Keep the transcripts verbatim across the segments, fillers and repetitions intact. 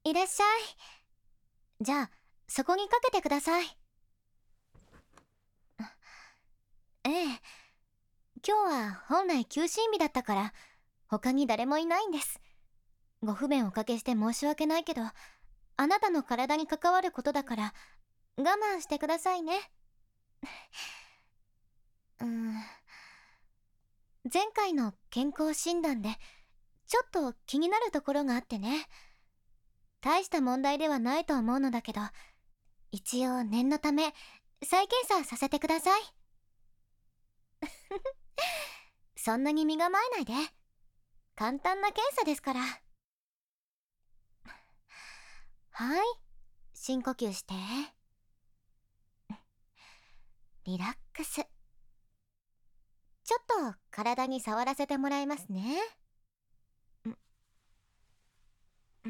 いらっしゃい。じゃあ、そこにかけてください。ええ。今日は本来休診日だったから、他に誰もいないんです。ご不便おかけして申し訳ないけど、あなたの体に関わることだから、我慢してくださいね。うーん。前回の健康診断で、ちょっと気になるところがあってね。大した問題ではないと思うのだけど、一応念のため、再検査させてください。そんなに身構えないで。簡単な検査ですから。はい。深呼吸して。リラックス。ちょっと体に触らせてもらいますね。うん。うん。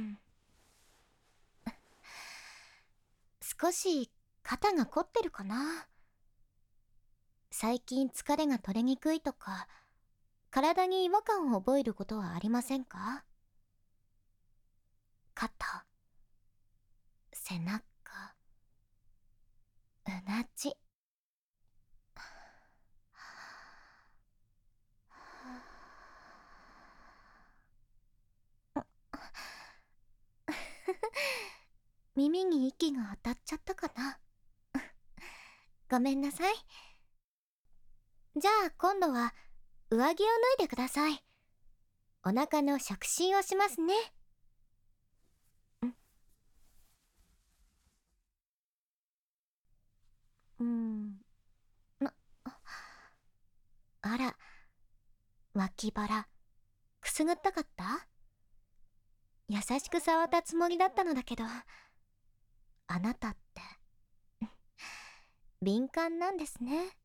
少し肩が凝ってるかな。最近疲れが取れにくいとか、体に違和感を覚えることはありませんか？肩、背中、うなじ。耳に息が当たっちゃったかな。ごめんなさい。じゃあ今度は上着を脱いでください。お腹の触診をしますね。んうーん。な、あら、脇腹、くすぐったかった？優しく触ったつもりだったのだけど、あなたって、敏感なんですね。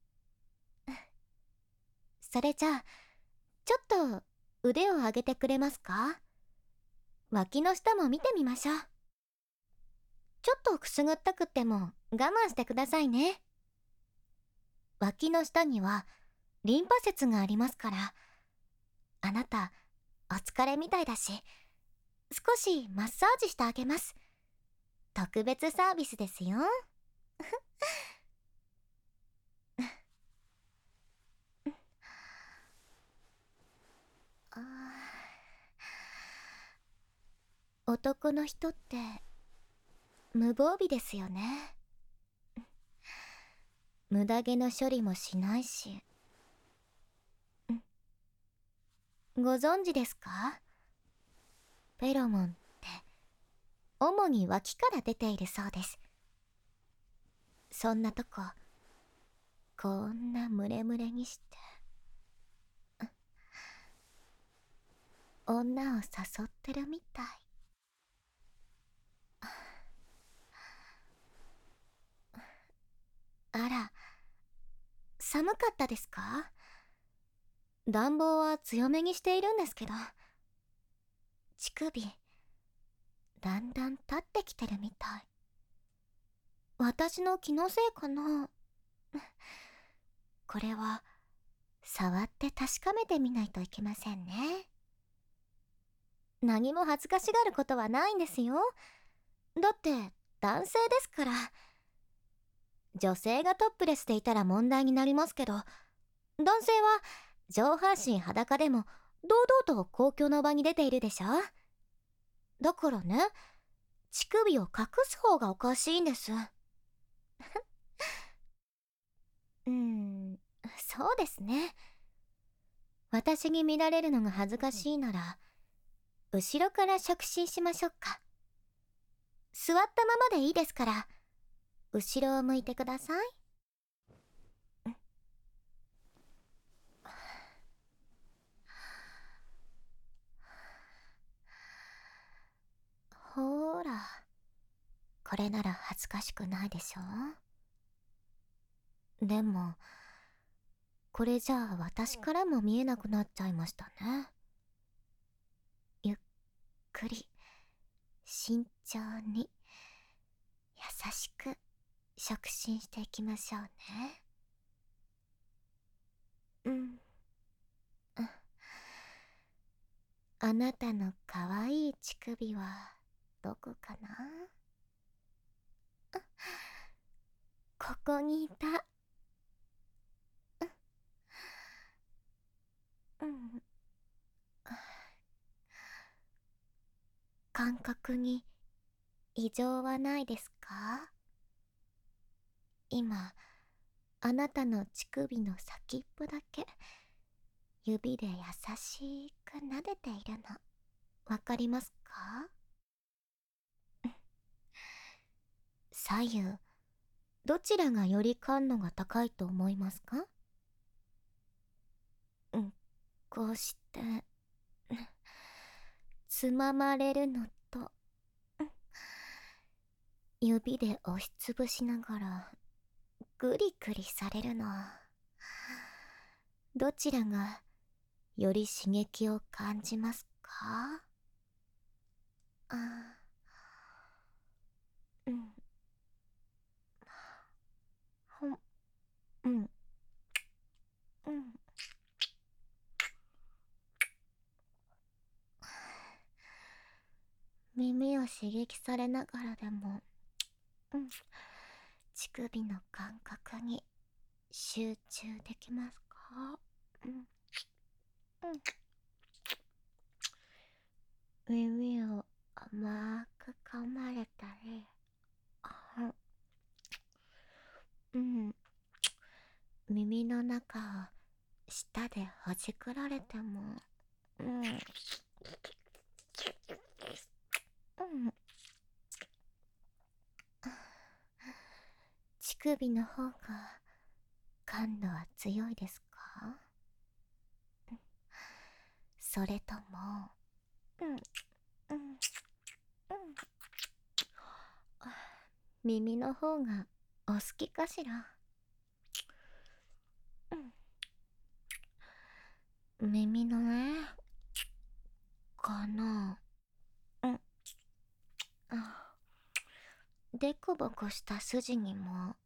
それじゃあ、ちょっと腕を上げてくれますか？脇の下も見てみましょう。ちょっとくすぐったくっても我慢してくださいね。脇の下にはリンパ節がありますから、あなたお疲れみたいだし、少しマッサージしてあげます。特別サービスですよ。あー、男の人って無防備ですよね。無駄毛の処理もしないし。ご存知ですか？フェロモンって主に脇から出ているそうです。そんなとここんなムレムレにして女を誘ってるみたい。あら、寒かったですか？暖房は強めにしているんですけど、乳首だんだん立ってきてるみたい。私の気のせいかな。これは触って確かめてみないといけませんね。何も恥ずかしがることはないんですよ。だって男性ですから。女性がトップレスでいたら問題になりますけど、男性は上半身裸でも堂々と公共の場に出ているでしょ。だからね、乳首を隠す方がおかしいんです。うーん、そうですね。私に見られるのが恥ずかしいなら、後ろから触診しましょうか。座ったままでいいですから、後ろを向いてください。ほーら、これなら恥ずかしくないでしょ。でも、これじゃあ私からも見えなくなっちゃいましたね。ゆっくり、慎重に、優しく触診していきましょうね。うん。あなたの可愛い乳首はどこかな。ここにいた。うん。感覚に異常はないですか？今、あなたの乳首の先っぽだけ指で優しく撫でているの、わかりますか？左右どちらがより感度が高いと思いますか？うん、こうしてつままれるのと、指で押しつぶしながらグリグリされるの、どちらがより刺激を感じますか？あ、うん、ほん、うん、うん。耳を刺激されながらでも、うん、乳首の感覚に集中できますか？うん、うん。耳を甘く噛まれたり、あ、うん、耳の中を舌でほじくられても、うん、うん、乳首の方が感度は強いですか？それとも、うん、うん、うん、耳の方がお好きかしら？うん、耳のね、かな。うん、あ、でこぼこした筋にも、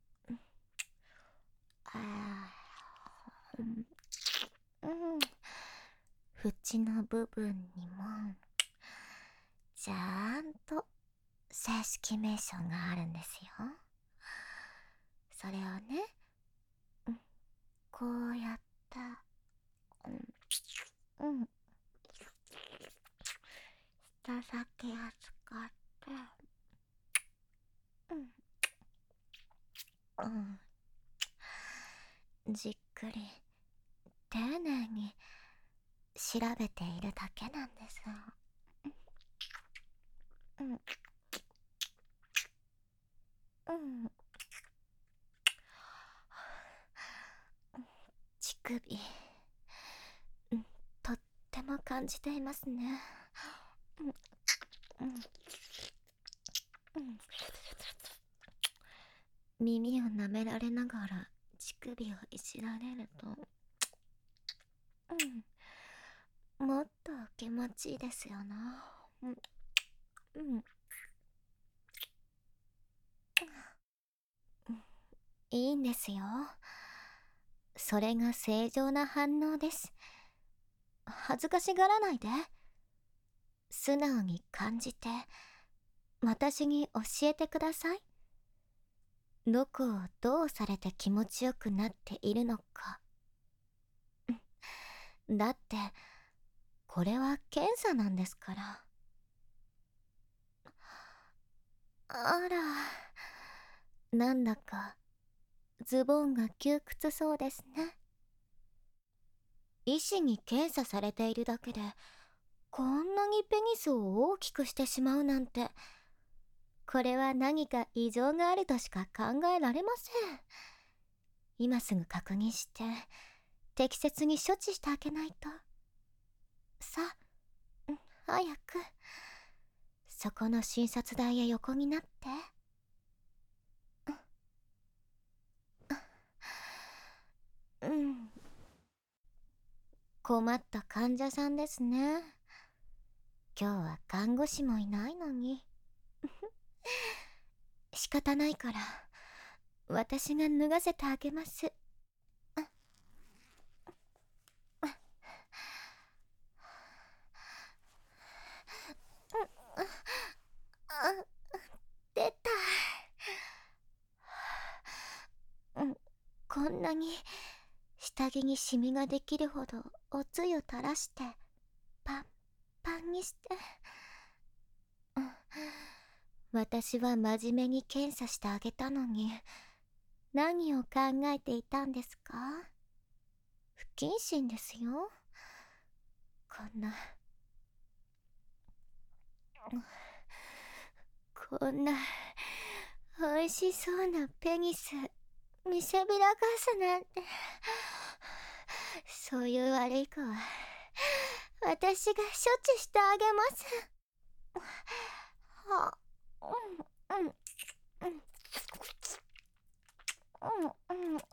あー、うん、うん、縁の部分にもちゃんと正式名称があるんですよ。それをね、うん、こうやった、うん、うん、舌先を使って、うん、うん、じっくり丁寧に調べているだけなんです。うん、うん、うん。乳首、うん、とっても感じていますね。うん、うん、うん。耳を舐められながら乳首をいじられると、うん、もっと気持ちいいですよな。うん、うん、いいんですよ。それが正常な反応です。恥ずかしがらないで。素直に感じて、私に教えてください。どこをどうされて気持ちよくなっているのか。だって、これは検査なんですから。あら、なんだかズボンが窮屈そうですね。医師に検査されているだけでこんなにペニスを大きくしてしまうなんて、これは何か異常があるとしか考えられません。今すぐ確認して適切に処置してあげないと。さあ、早くそこの診察台へ横になって。うん、困った患者さんですね。今日は看護師もいないのに。仕方ないから私が脱がせてあげます。 なに下着にシミができるほどおつゆ垂らしてパンパンにして、うん、私は真面目に検査してあげたのに何を考えていたんですか？不謹慎ですよ、こんなこんな美味しそうなペニス見せびらかすなんて。そういう悪い子は私が処置してあげます。はうんうんうんうんうん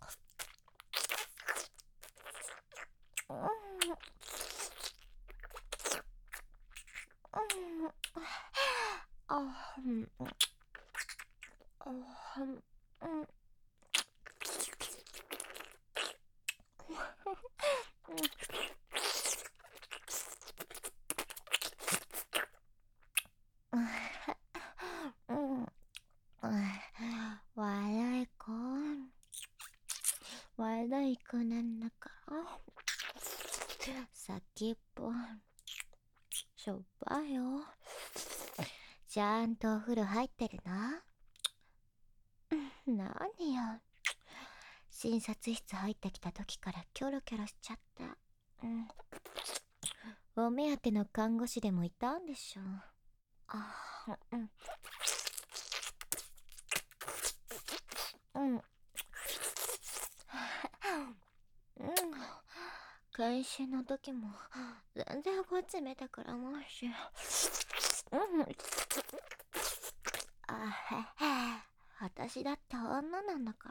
あうんあうんうん悪い子悪い子なんだから先っぽしょっぱいよ。ちゃんとお風呂入ってるな。何よ、診察室入ってきた時からキョロキョロしちゃった。うんお目当ての看護師でもいたんでしょ。あうんうんうん回診の時も全然こっち見てくれないし。うんあ私だって女なんだから、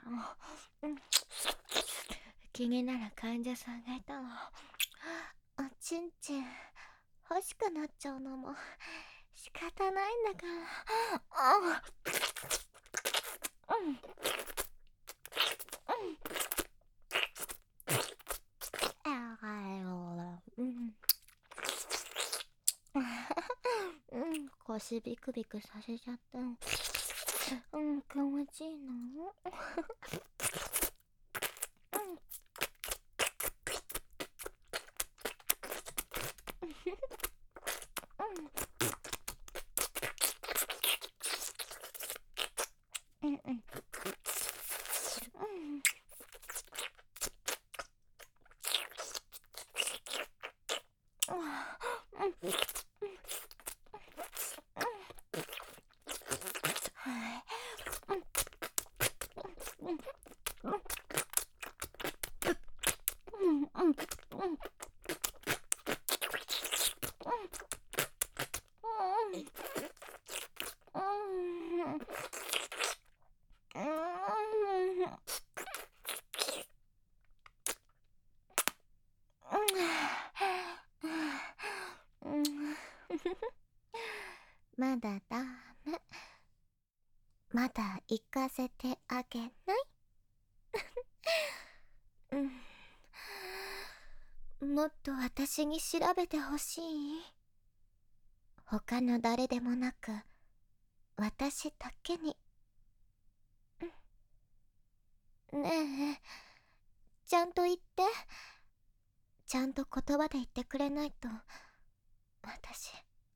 うん、気になる患者さんがいたの。おちんちん欲しくなっちゃうのも仕方ないんだから。あうんうんうんうん腰ビクビクさせちゃった。うん気持ちいいの。うんうんうんまだダメ。まだ行かせてあげない？うん、もっと私に調べてほしい。他の誰でもなく私だけに。ねえ、ちゃんと言って。ちゃんと言葉で言ってくれないと私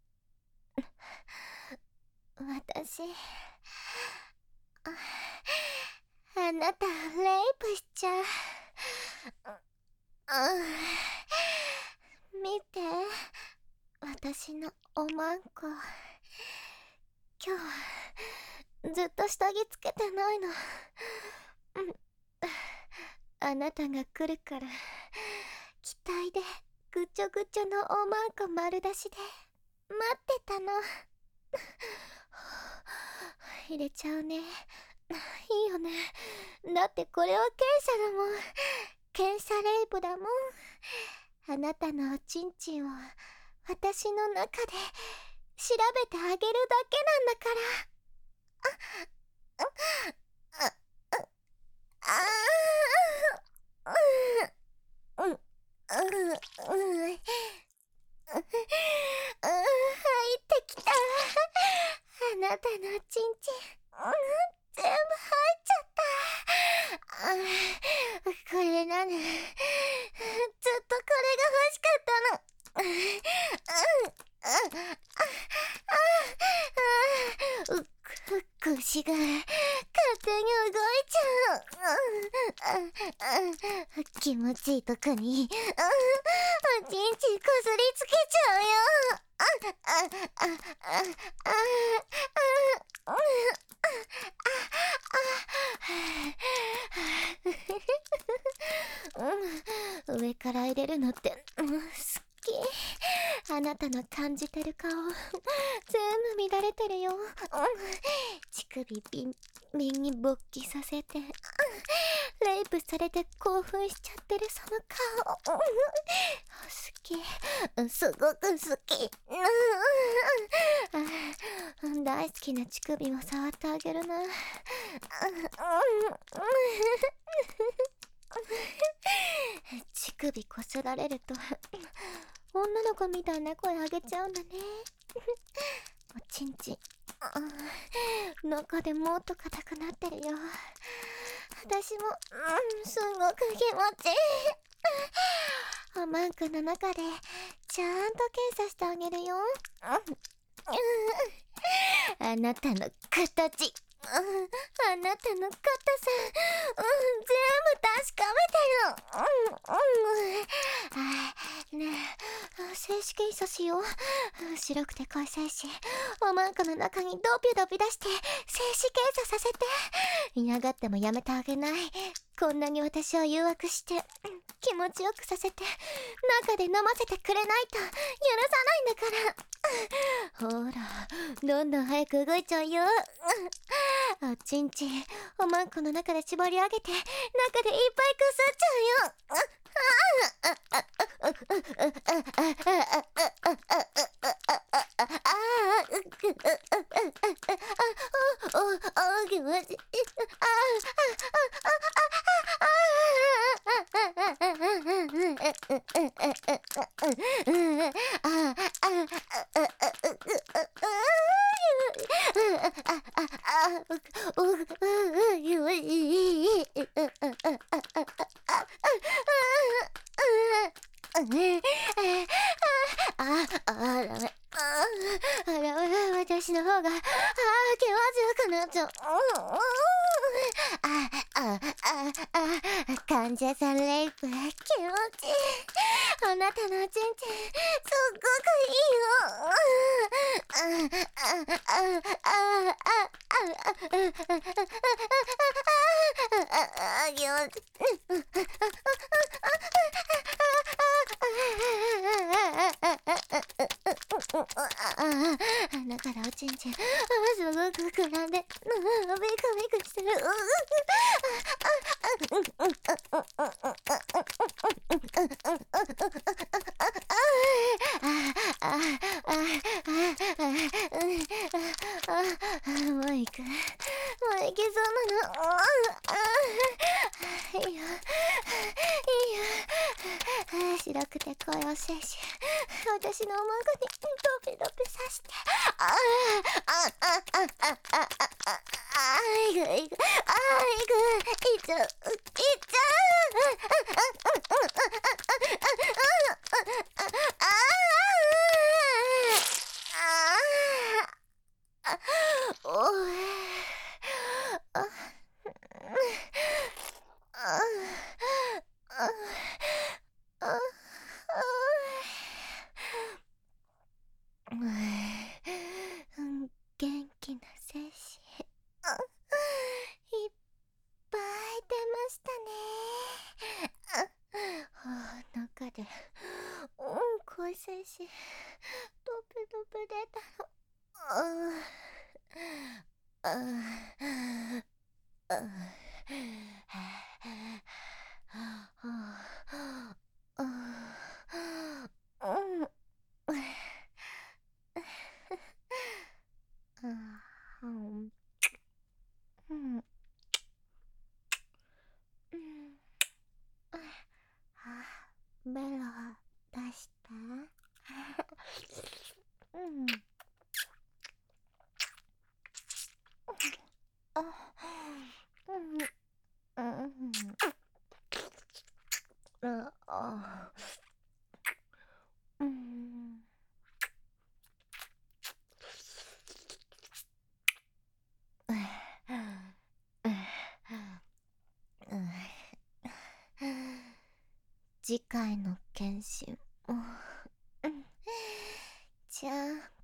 私あ、あなたレイプしちゃう。見て、私のおまんこ。今日ずっと下着つけてないの。あなたが来るから期待でぐちょぐちょのおまんこ丸出しで待ってたの。入れちゃうね。いいよね。だってこれは検査だもん。検査レイプだもん。あなたのおちんちんを私の中で調べてあげるだけなんだから。ああああうんうんうん入ってきた。あなたのちんちん全部入っちゃった。 うっ腰が勝手に動いちゃう。気持ちいいとこにおちんちこすりつけちゃうよ。上から入れるのって好き。あなたの感じてる顔全部乱れてるよ。乳首ビンビンに勃起させてレイプされて興奮しちゃってるその顔好き、すごく好き。大好きな乳首も触ってあげるな。乳首こすられると女の子みたいな声あげちゃうんだね。おちんちん中でもっと硬くなってるよ。私も、うん、すごく気持ちいい。おまんこの中でちゃんと検査してあげるよ。あなたの形、あなたの硬さ、全部確かめてる。ねえ、正式検査しよう。白くて濃い精子おまんこの中にドビドビ出して精子検査させて。嫌がってもやめてあげない。こんなに私を誘惑して気持ちよくさせて中で飲ませてくれないと許さないんだから。ほら、どんどん早く動いちゃうよ。おちんちんおまんこの中で絞り上げて中でいっぱいくすっちゃうよ。気持ちいい。私の方が、ああ、気まずくなっちゃう。ああ、ああ、患者さんレイプ、気持ちいい。あなたのおちんちん、すっごくいいよ。気持ちいい。だからおちんちんすごく膨らんでビクビクしてる。もう行く、もう行けそうなの。いいよいいよ。白くて濃いお精子私のおまんこにドピドピさして。ああああああああああいぐいぐあいぐいっちゃういっちゃう。おえああああ元気な精子いっぱい出ましたね。中でうん濃い精子ドペドペ出たの。あああベロ出した。うんあうんうんああうん次回の検診もうんじゃあ